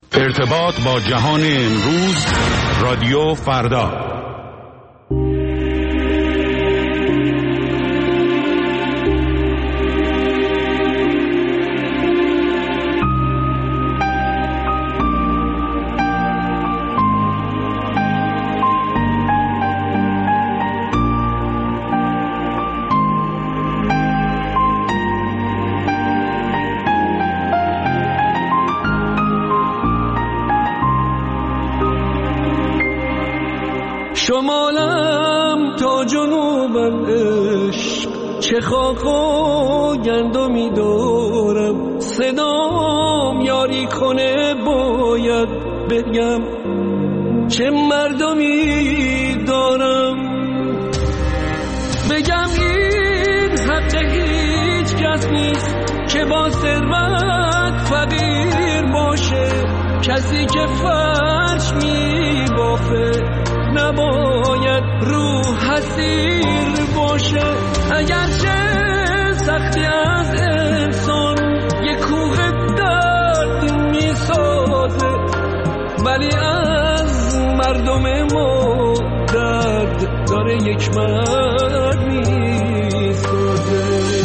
ارتباط با جهان امروز، رادیو فردا. شمالم تا جنوبم عشق، چه خاک و گندمی دارم، صدام یاری کنه باید بگم چه مردمی دارم. بگم این حق هیچ کس نیست که با ثروت فقیر باشه، کسی که فرش می بافه نباید رو حسیر باشه. اگرچه سختی از انسان یک کوه درد می سازه، ولی از مردم ما درد داره یک مرد می سازه.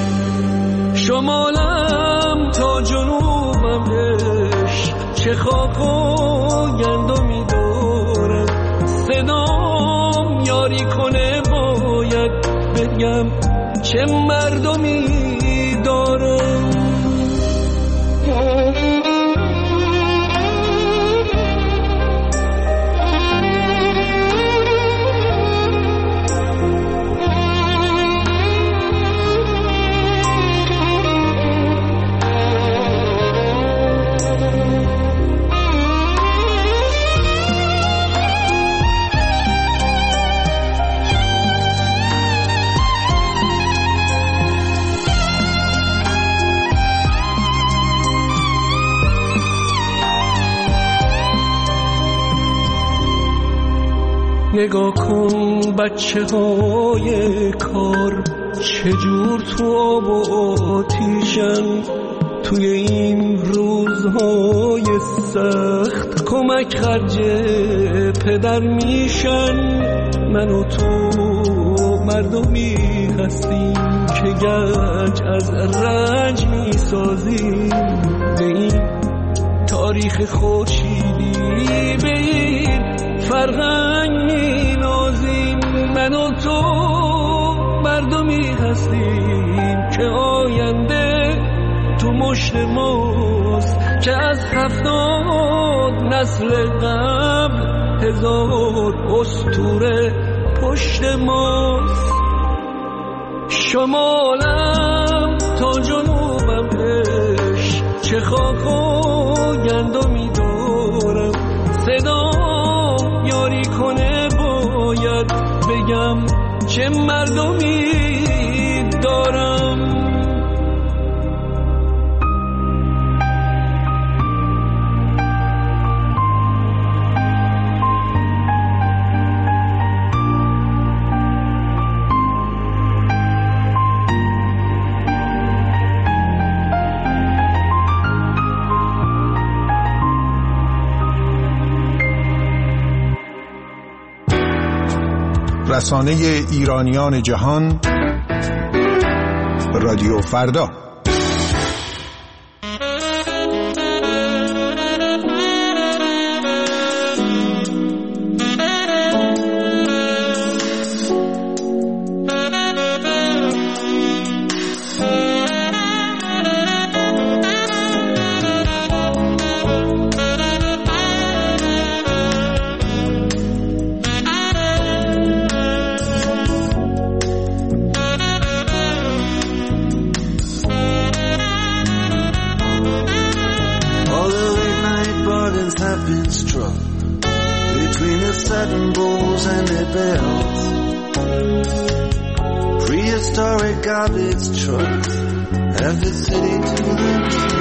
شمالم تا جنوبم عشق، چه خاک و گندمی دارم، صدام یاری کنه باید بگم چه مردمی دارم. نگاه کن بچه های کار چجور تو آب و آتیشن، توی این روزهای سخت کمک خرج پدر میشن. من و تو مردمی هستیم که گنج از رنج میسازیم، به این تاریخ خورشیدی، به این فرهنگ می نازیم. من و تو مردمی هستیم که آینده تو مشت ماست، که از 70 نسل قبل 1000 اسطوره پشت ماست. شمالم تا جنوبم عشق، چه خاک و گندمی دارم، صدام یاری کنه باید بگم چه مردمی دارم. رسانه ایرانیان جهان، رادیو فردا. Garbage trucks, every city to the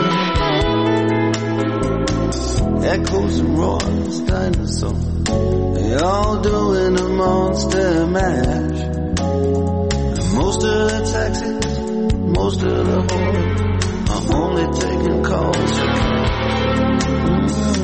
echoes and roars, dinosaurs, they all doing a monster mash. And most of the taxis, most of the whores are only taking calls for cash.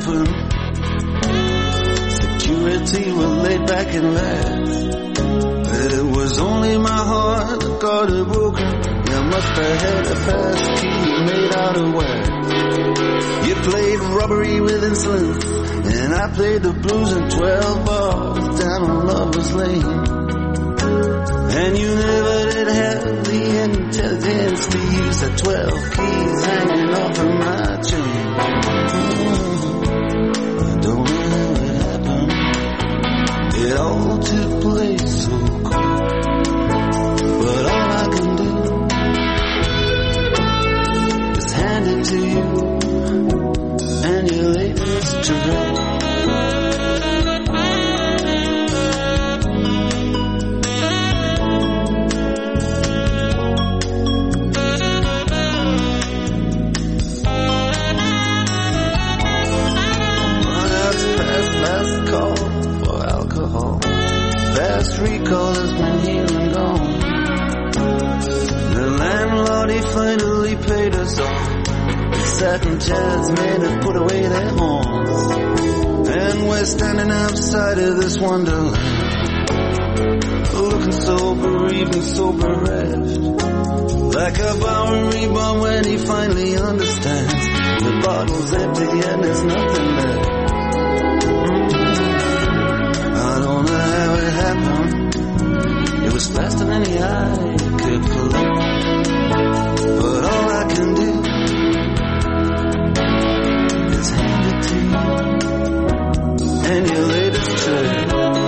open. Security were laid back and laughed. It was only my heart that got it broken. You must have had a pass key made out of wax. You played robbery with insolence, and I played the blues in 12 bars down on Lover's Lane. And you never did have the intelligence to use the 12 keys hanging off of my chain. I don't know how it happened. It all took place so quick. But all I can do is hand it to you and your latest track. Fast recall has been here and gone. The landlord, he finally paid us off. The satin chairs made us put away their horns. And we're standing outside of this wonderland, looking so bereaved and so bereft, like a Bowery bomb when he finally understands the bottle's empty and there's nothing left. I don't know how it happened. It was faster than the eye could collect. But all I can do is hand it to you and your latest track.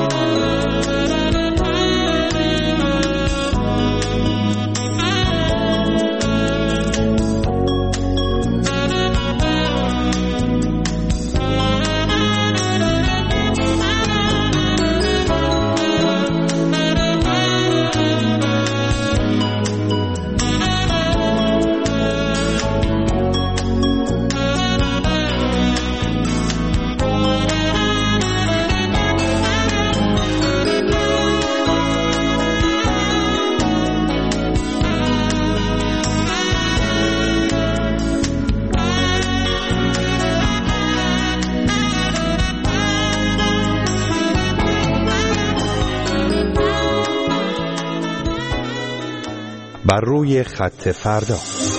بر روی خط فردا.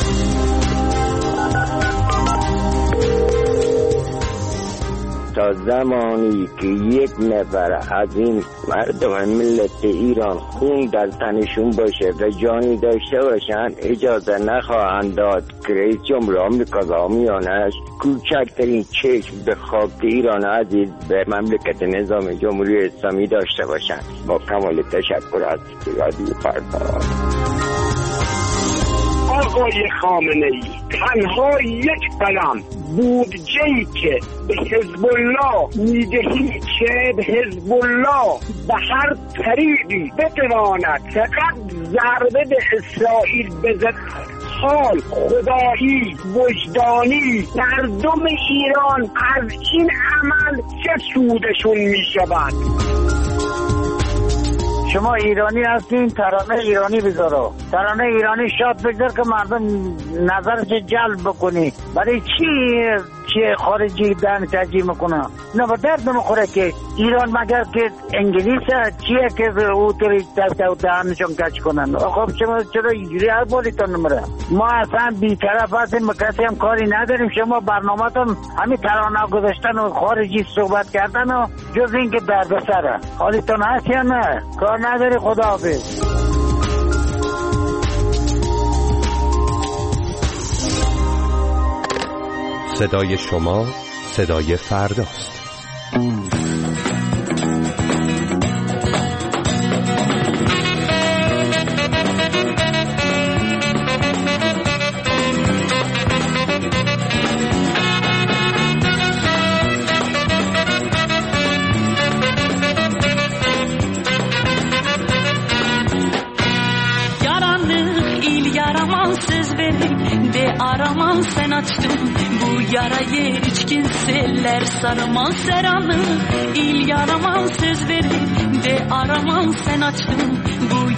تا زمانی که یک نفر از این مردم ملت ایران خون در تنشون باشه و جانی داشته باشن، اجازه نخواهند داد که رئیس جمهور آمریکا و حامیانش کوچکترین چشم به خاک ایران عزیز به مملکت نظام جمهوری اسلامی داشته باشند. با کمال تشکر از رادیو فردا. آقای خامنه‌ای، تنها یک قلم بودجه‌ای که به حزب الله میدهی که به حزب الله به هر طریقی بتواند فقط ضربه به اسرائیل بزند، حال خدایی وجدانی مردم ایران از این عمل چه سودشون میشود؟ شما ایرانی هستین، ترانه ایرانی بذارو، ترانه ایرانی شاد بذار که مردم نظرش جلب بکنی. برای چی خارجی دهن ترجیح میکنه؟ نه با درد نمیخوره که ایران مگر که انگلیس چیه که او توی دهنشون کچ کنن؟ خب شما چرا اینجوری هر بالیتون نمره؟ ما اصلا بی‌طرف هستیم، کسی هم کاری نداریم. شما برنامه‌تون همین ترانه گذاشتن و خارجی صحبت کردن و جز این که دردسره. حالیتون هست یا نه؟ کار نداری. خداحافظ. صدای شما صدای فرداست. Araman sen açtın bu yarayı, içkin seller sarman seranı. İl yaraman söz verdin de araman sen açtın bu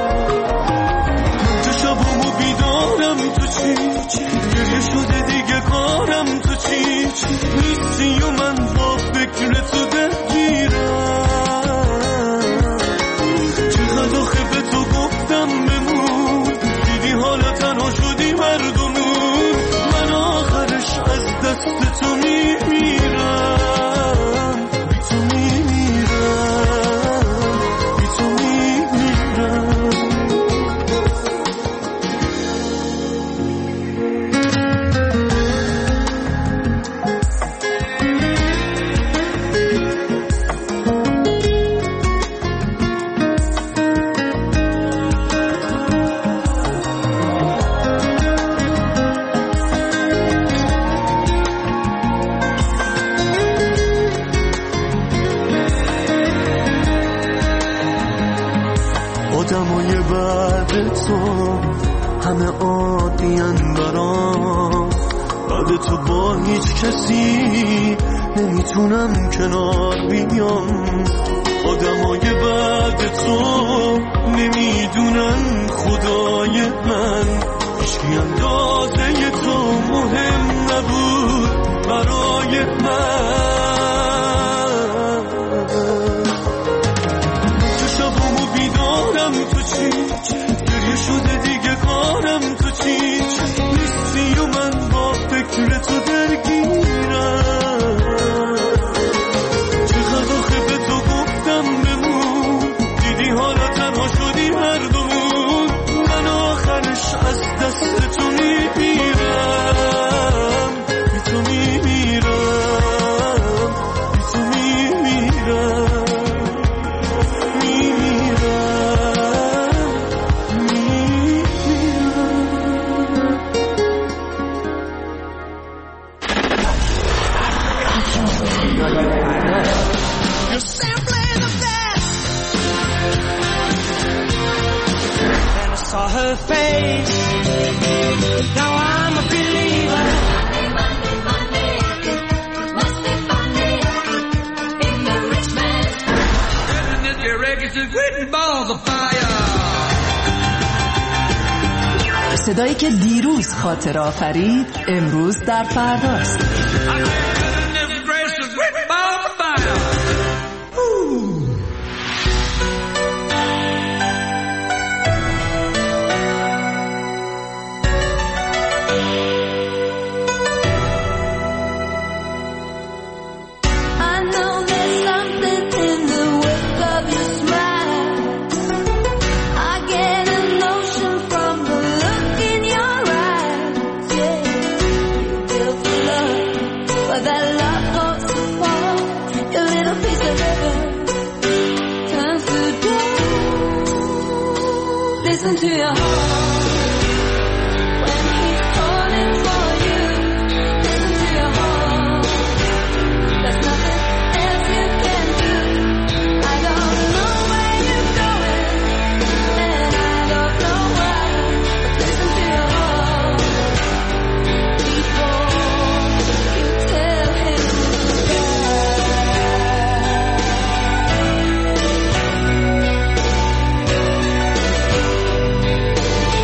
بعد تو با هیچ کسی نمیتونم کنار بیام. آدمای بعد تو نمیدونن خدای من، هیچکی اندازه تو مهم نبود برای من. چشمامو بیدارم تو چی، گریه شده دیگه کارم تو چی، نیستی و من با فکر تو درگیرم. چقدر آخه به تو گفتم بمون، دیدی حالا تنها شدی هر دومون. من آخرش از دست تو میمیرم، بی تو میمیرم، بی تو میمیرم. Saw her face. Now I'm a believer. Monday, Monday, must be funny in the rich man's house. Living in your eggs is written balls of fire. صدایی که دیروز خاطر آفرید امروز در فرداست. Listen to your heart when he's calling for you. Listen to your heart. There's nothing else you can do. I don't know where you're going, and I don't know why. But listen to your heart before you tell him goodbye.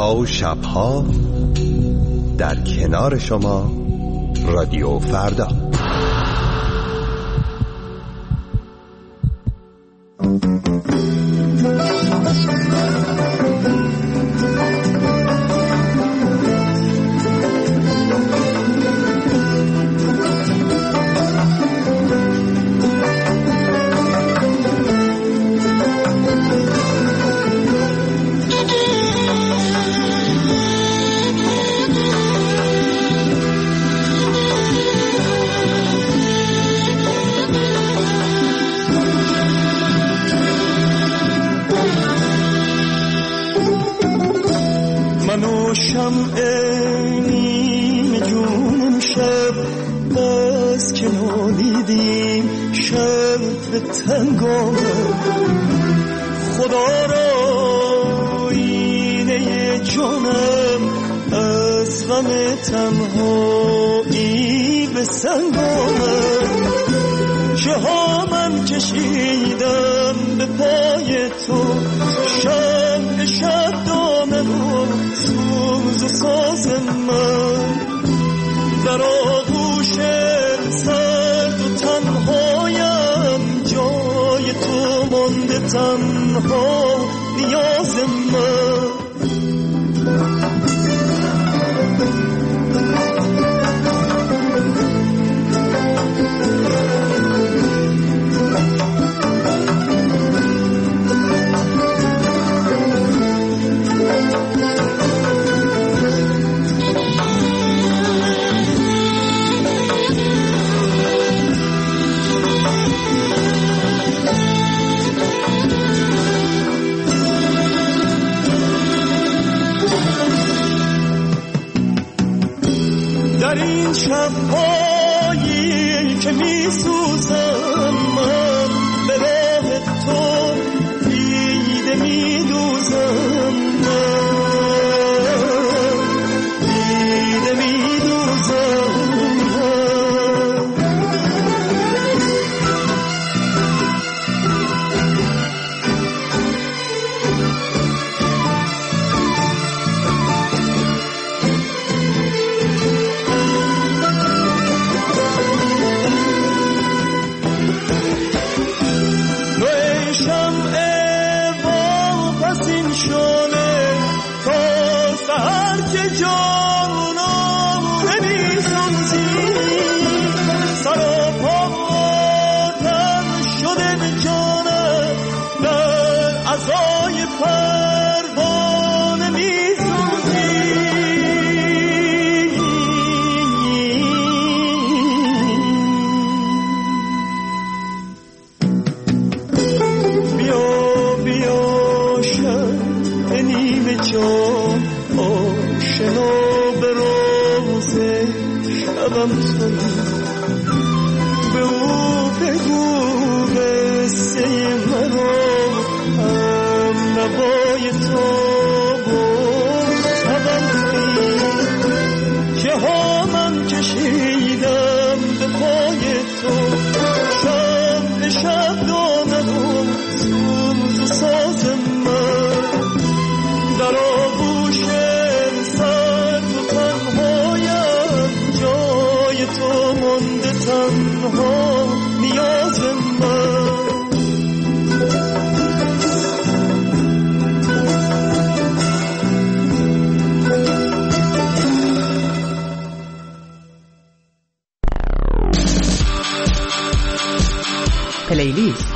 روزها و شبها در کنار شما رادیو فردا. خدا را اینه جانم از غم تنهایی به سنگ آمد. چه ها من کشیدم به پای تو، شب شب دامن و سوز و ساز من در آغوش سرد و تنهایم، جای تو مانده تنها نیاز من. در این شب‌هایی که می‌سوزم من به راه تو، دیده می‌دوزم من، دیده می‌دوزم به او بگو قصه مرا، هم نوای تو شبم تویی، که ها من کشیدم به پای تو، شب شب دامن و سوز و ساز من در آغوش سرد و تنهایم، جای تو مانده تنها نیاز من. پلیلیست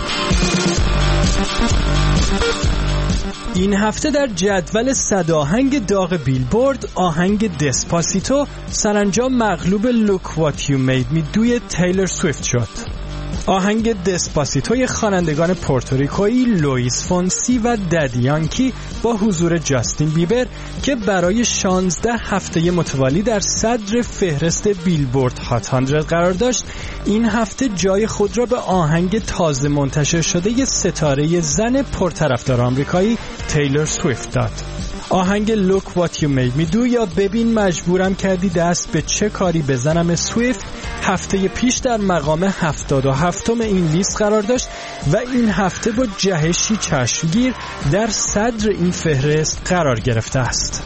این هفته در جدول 100 آهنگ داغ بیلبورد، آهنگ دسپاسیتو سرانجام مغلوب Look What You Made Me دوی تیلر سویفت شد. آهنگ دسپاسیتوی خوانندگان پورتوریکویی لوئیس فونسی و ددی یانکی با حضور جاستین بیبر که برای 16 هفته متوالی در صدر فهرست بیلبورد هات 100 قرار داشت، این هفته جای خود را به آهنگ تازه منتشر شده ی ستاره زن پرطرفدار آمریکایی تیلر سویفت داد. آهنگ Look What You Made Me Do یا ببین مجبورم کردی دست به چه کاری بزنم سویفت هفته پیش در مقام 77 این لیست قرار داشت و این هفته با جهشی چشمگیر در صدر این فهرست قرار گرفته است.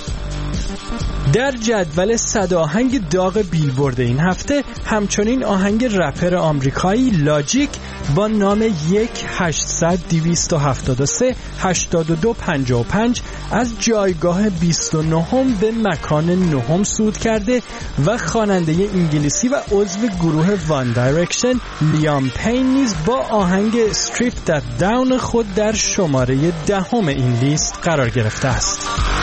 در جدول 100 آهنگ داغ بیلبورد این هفته همچنین آهنگ رپر آمریکایی لاجیک با نام 1-800-273-8255 از جایگاه 29 به مکان 9 صعود کرده و خواننده انگلیسی و عضو گروه وان دایرکشن لیام پین نیز با آهنگ استریپ دت داون خود در شماره 10 این لیست قرار گرفته است.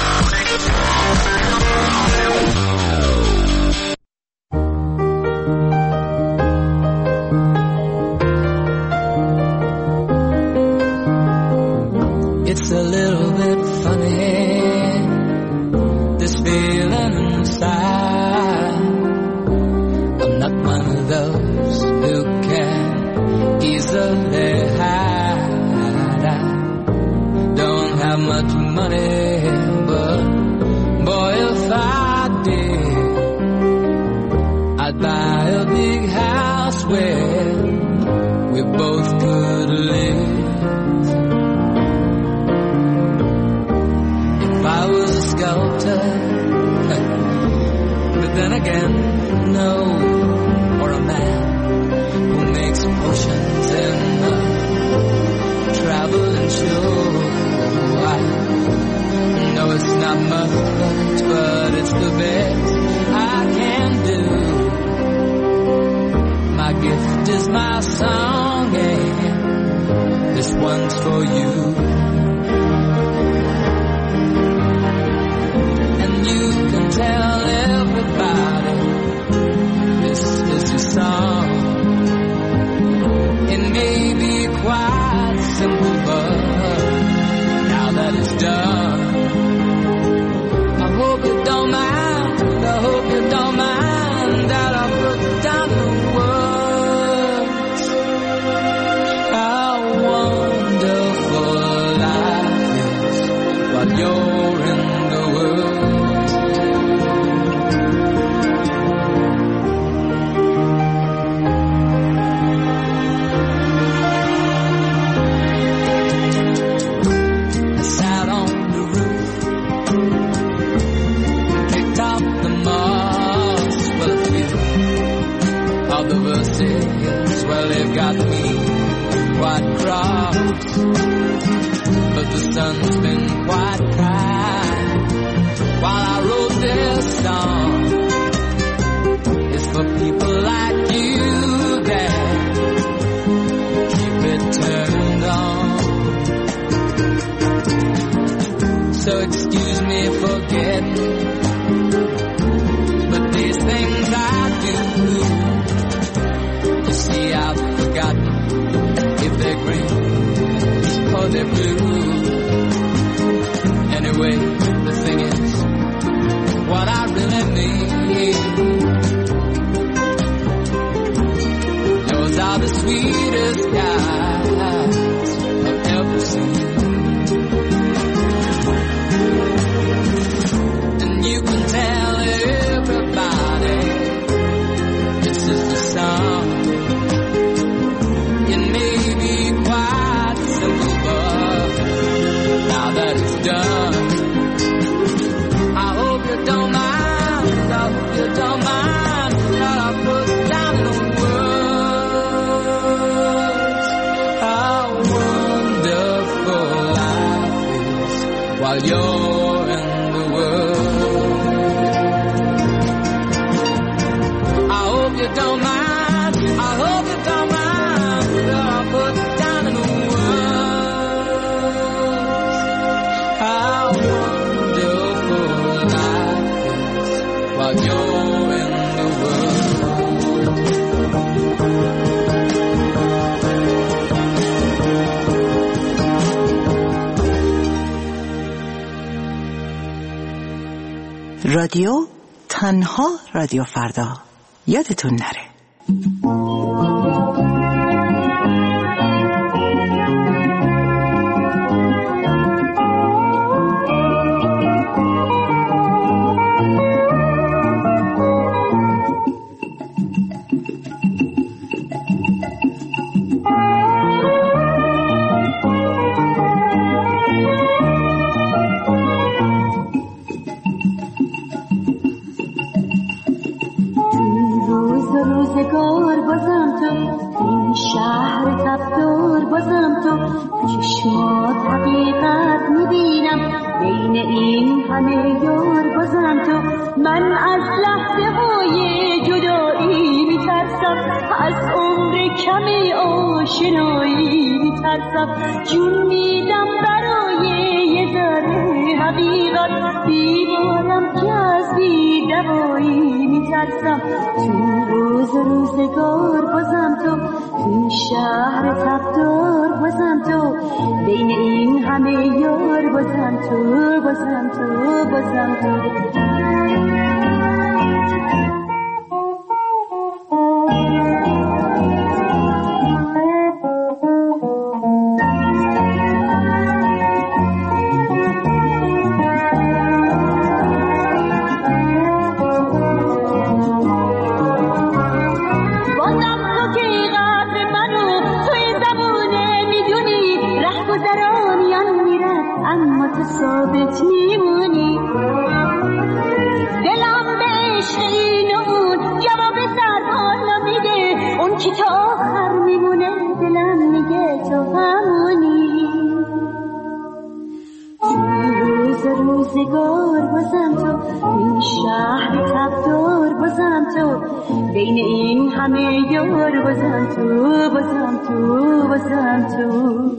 It's a little bit funny, this feeling inside. I'm not one of those who can easily hide. I don't have much money, but boy, if I did, I'd buy a big house where we both could live. I was a sculptor, but then again, no, or a man who makes potions in a traveling show. I know it's not much, but it's the best I can do. My gift is my song, and this one's for you. You can tell everybody this is your song. It may be quite simple, but now that it's done, I hope you don't mind, I hope you don't mind that I put down the words. How wonderful life is while you're in the world. The verses, well, they've got me quite cross, but the sun's been quite kind while I wrote this song. It's for people like you that keep it turned on. So excuse me for getting, but these things I do, see, I've forgotten if they're green or they're blue. Anyway, the thing is, what I really mean, those are the sweetest guys I've ever seen. And you can tell everybody this is the song. Done. I hope you don't mind, I hope you don't mind that I put down the words. How wonderful life is while you're in the world. I hope you don't mind, I hope you don't mind that I put down the words. How wonderful life is while you're in the world. رادیو تنها رادیو فردا، یادتون نره. روزگار بازم تو این شهر تبدار بازم تو چشمات حقیقت میبینم بین این همه یار بازم تو من از لحظه های جدایی میترسم از عمر کم آشنایی میترسم جون میدم برای یه ذره حقیقت بیمارم که از بی‌دوایی میترسم تو روزگار بازم تو این شهر تبدار بازم تو بین این همه یار بازم تو بازم تو بازم تو ثابت میمونی دلم به عشق این و اون جواب سرحالا میده اون کی تا آخر میمونه دلم میگه تو همونی روزگار بازم تو این شهر تبدار بازم تو بین این همه یار بازم تو بازم تو بازم تو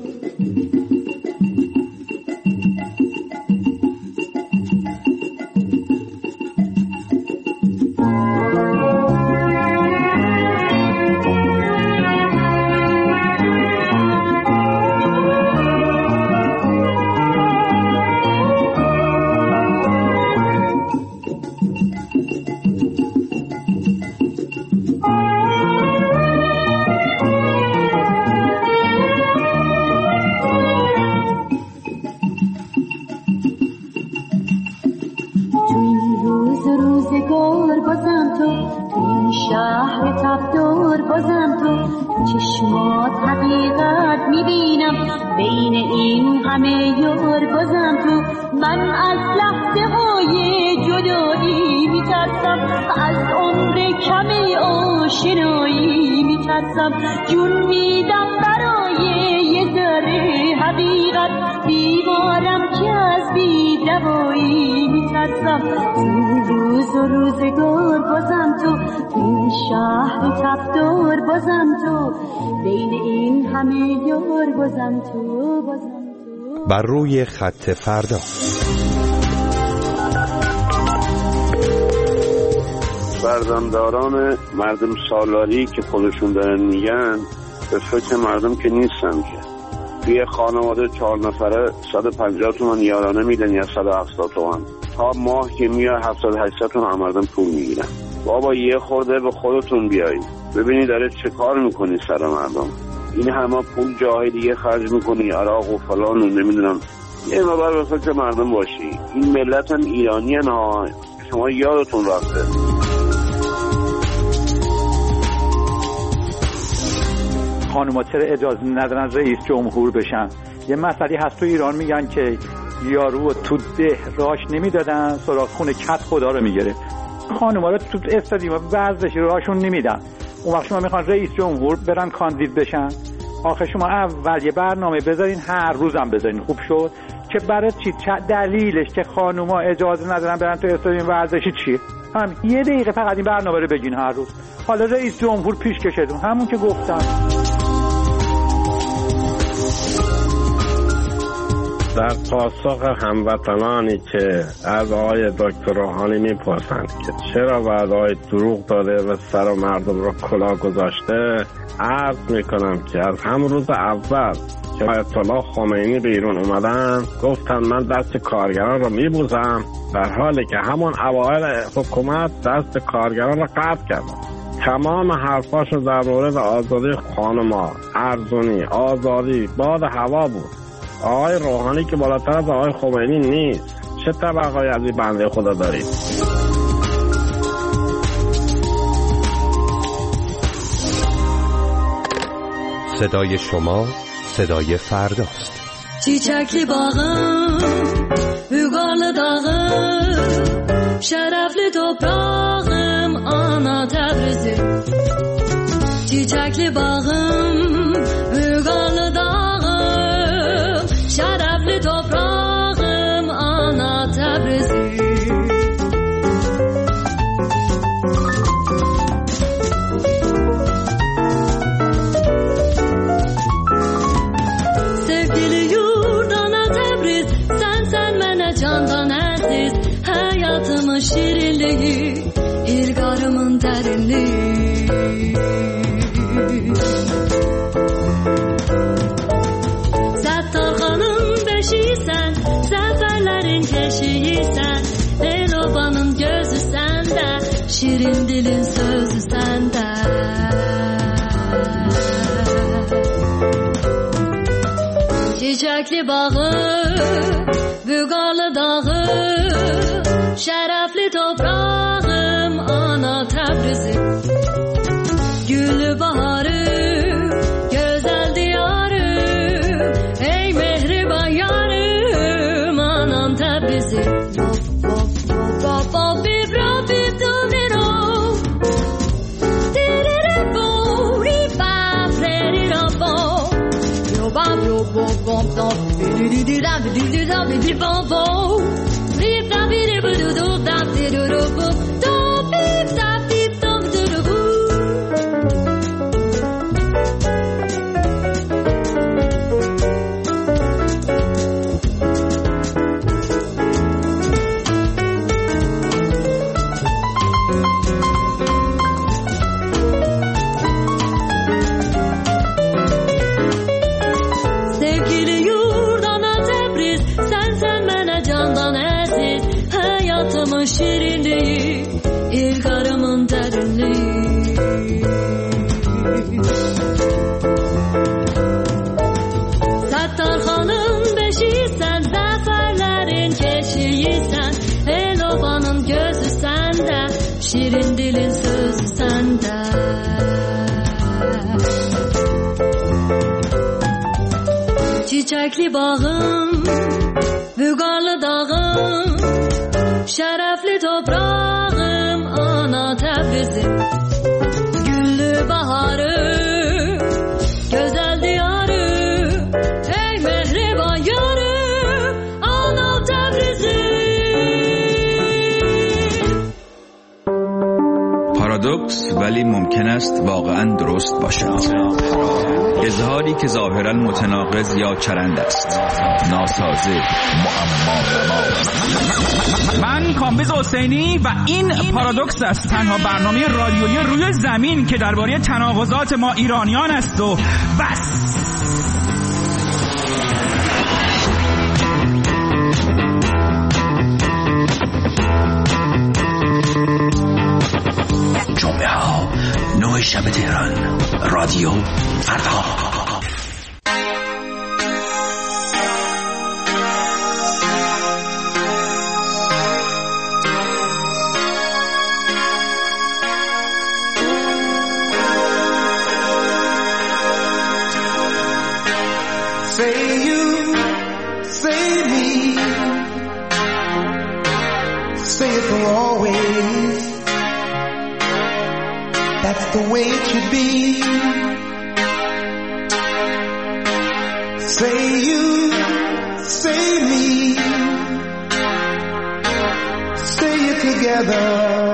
روزگار بازم تو این شهر تبدار بازم تو چشمات حقیقت میبینم بین این همه یار بازم تو من از لحظه های جدایی میترسم از عمر کم آشنایی میترسم جون میدم برای یه ذره حقیقت بیمارم که از بی‌دوایی میترسم روزگار بازم تو این شهر تبدار بازم تو بین این همه یار بازم تو بازم تو بر روی خط فردا فرزندداران مردم سالاری که خودشون دارن میگن به فکر مردم که نیستن که توی خانواده 4 نفره 150 تومن یارانه میدن یا 170 تومن تا ماه که میاد 700-800 تومن مردم پول میگیرن بابا یه خورده به خودتون بیایید ببینی داره چه کار میکنی سر مردم این همه پول جاهای دیگه خرج میکنی عراق و فلان و نمیدونم یه مبر به فکر مردم باشی این ملت هم ایرانی ها شما یادتون رفته خانوما چرا اجازه ندارن رئیس جمهور بشن یه مسئله هست تو ایران میگن که یارو تو ده راش نمیدادن سراغ خونه کت خدا رو میگیره خانوما رو تو استادیوم ورزشی راشون نمیدن اون وقت شما میخوان رئیس جمهور برن کاندید بشن آخه شما اول یه برنامه بذارین هر روزم بذارین خوب شد که برای چی دلیلش که خانوما اجازه ندارن برن تو استادیوم ورزشی چیه هم یه دقیقه فقط این برنامه رو بگین هر روز حالا رئیس جمهور پیش کشیدون همون که گفتم در پاسخ هموطنانی که از آقای دکتر روحانی میپرسند که چرا وعده‌های دروغ داده و سر مردم رو کلاه گذاشته عرض میکنم که از همون روز اول که آیت الله خمینی بیرون اومدن گفتن من دست کارگران رو میبوسم در حالی که همون اوایل حکومت دست کارگران رو قطع کردن تمام حرفاشو در مورد آزادی خانم‌ها ارزونی آزادی باد هوا بود آقای روحانی که بالاتر از آقای خمینی نیست چه طبقه‌ای از این بنده خدا دارید صدای شما صدای فرداست چیچکی باغم بگال داغم şərəfli toprağım ana Təbrizi, çiçəkli bağım, vüqarlı dağım, şərəfli toprağım ana Təbrizi. Sevgili yurt ana Təbriz, sən mənə candan əziz, həyatımın şirinliyi, ilqarımın dərinliyi. Səttarxanın beşiyisən, zəfərlərin keşiyisən, el-obanın gözü səndə, şirin dilin sözü səndə. Çiçəkli bağı, vüqarlı dağı, şərəfli toprağım ana Təbrizi, güllü baharı, gözəl diyarım, ey mehriban yarım anam Təbrizi. Şirinliği, ilqarımın dərinliyi. Səttarxanın beşiyisən, zəfərlərin keşiyisən, el-obanın gözü səndə, şirin dilin sözü səndə. Çiçəkli bağım, vüqarlı dağım, şərəfli toprağım ana Təbrizi, güllü baharı, gözəl diyarı, ey mehriban yarım ana Təbrizi. پارادوکس ولی ممکن است واقعا درست باشد. اظهاری که ظاهرا متناقض یا چرند است، ناسازه، معما. من کامبیز حسینی و این پارادوکس است، تنها برنامه رادیویی روی زمین که درباره تناقضات ما ایرانیان است و بس. جمعه ها 9 شب تهران، رادیو فردا. Say you, say me, say it for always. That's the way it should be. Say you, say me, say it together,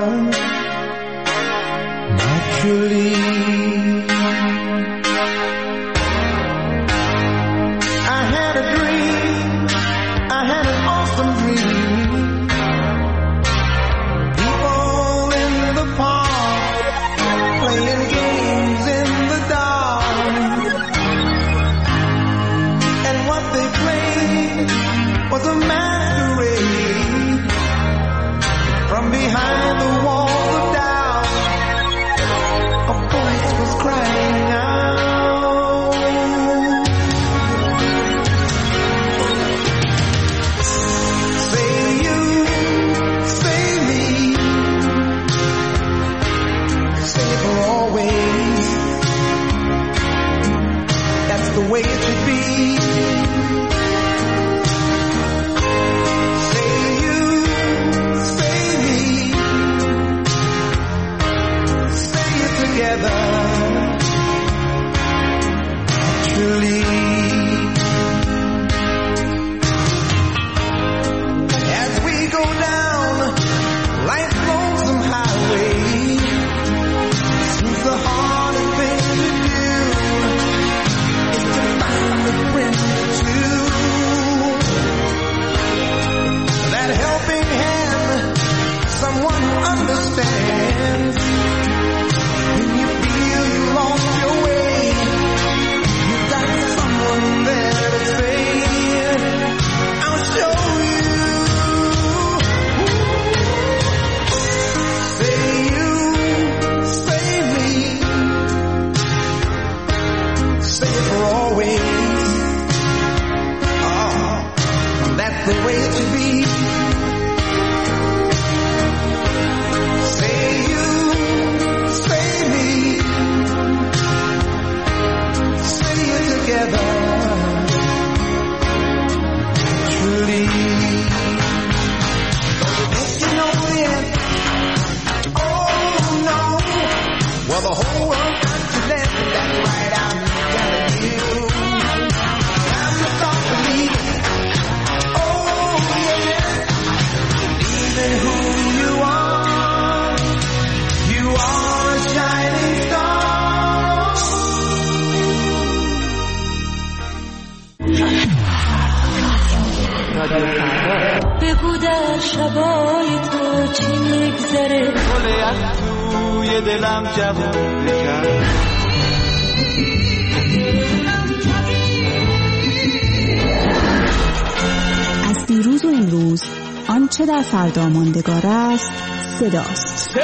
naturally. I had a dream, I had an awesome dream. People in the park playing games in the dark, and what they played was a masquerade. From behind the walls of doubt, a voice was crying out. Say you, say me, say it for always. That's the way it should be. Say you, say me, together. Truly, as we go down life's lonesome highway, seems the hardest thing to do is to find a friend too. That helping hand, someone who understands. When you feel you lost your way, you got someone there to say, I'll show you. Say you, say me, say it for always. Oh, that's the way it should be. Say you, say me, say it together. Truly, don't you know it? Oh no, well the whole world got to dance. That's right, I'm telling you. Time to start believing. Oh yeah, believing who you are. You are a shining بگو در شبای تو چی میگذره گل از توی دلم جوون بکن از دیروز و امروز آنچه در فردا ماندگار است صداست.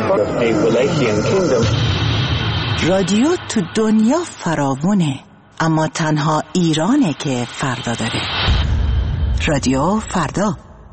رادیو تو دنیا فراوونه، اما تنها ایرانه که فردا داره. رادیو فردا.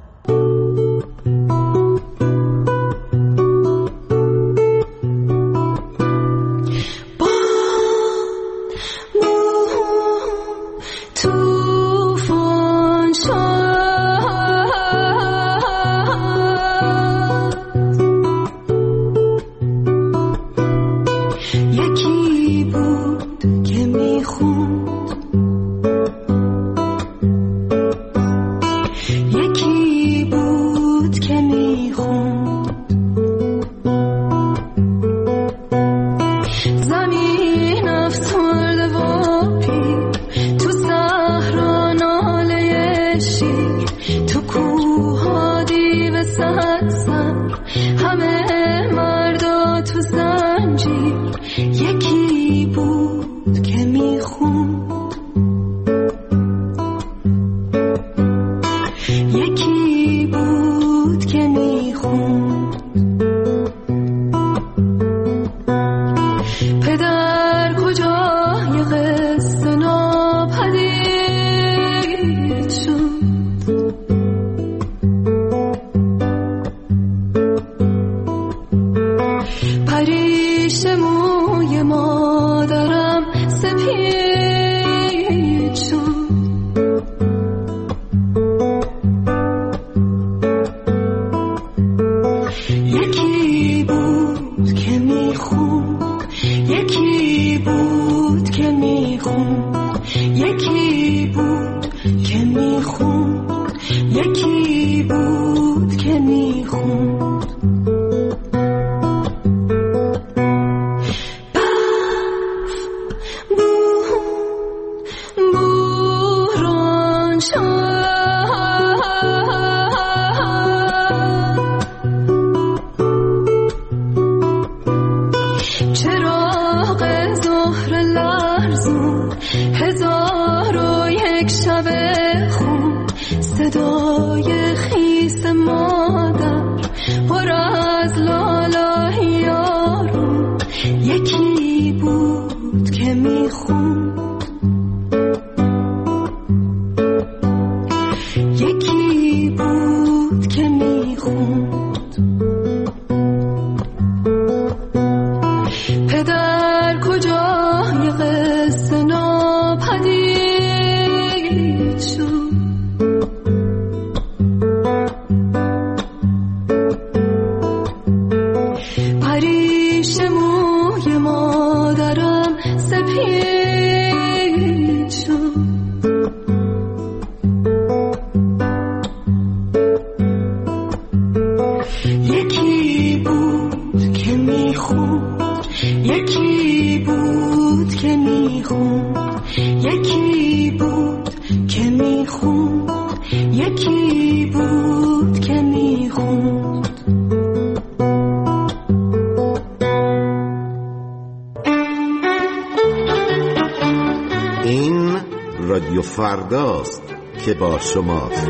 رادیو فرداست که با شماست.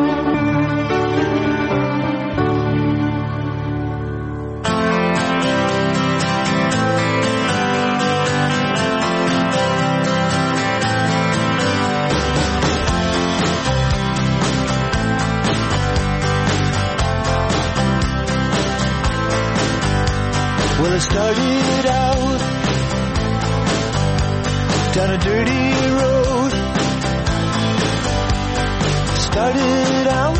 Well, I started out down a dirty road. Started out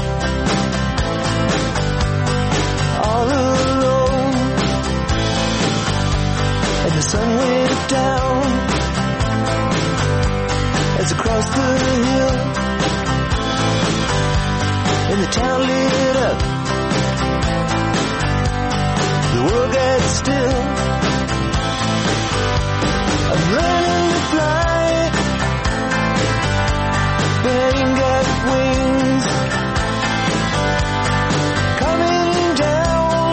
all alone, and the sun went down as I crossed the hill, and the town lit up. The world got still. I'm learning to fly, but I ain't got wings. Coming down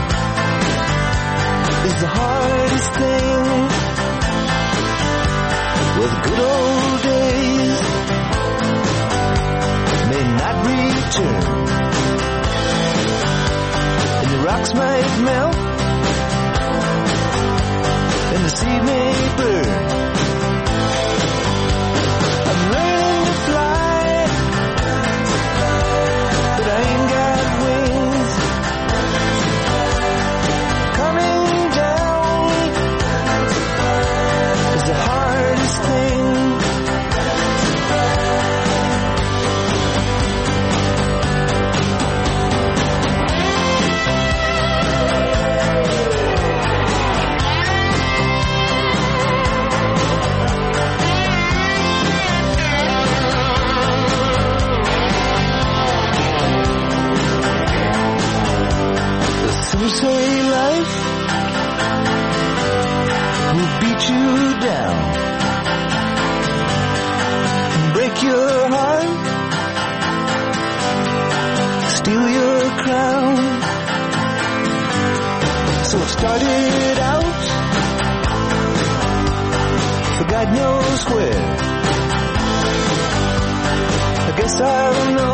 is the hardest thing. Well, the good old days may not return, and the rocks might melt, Some say life will beat you down, break your heart, steal your crown. So it started out for God knows where. I guess I'll know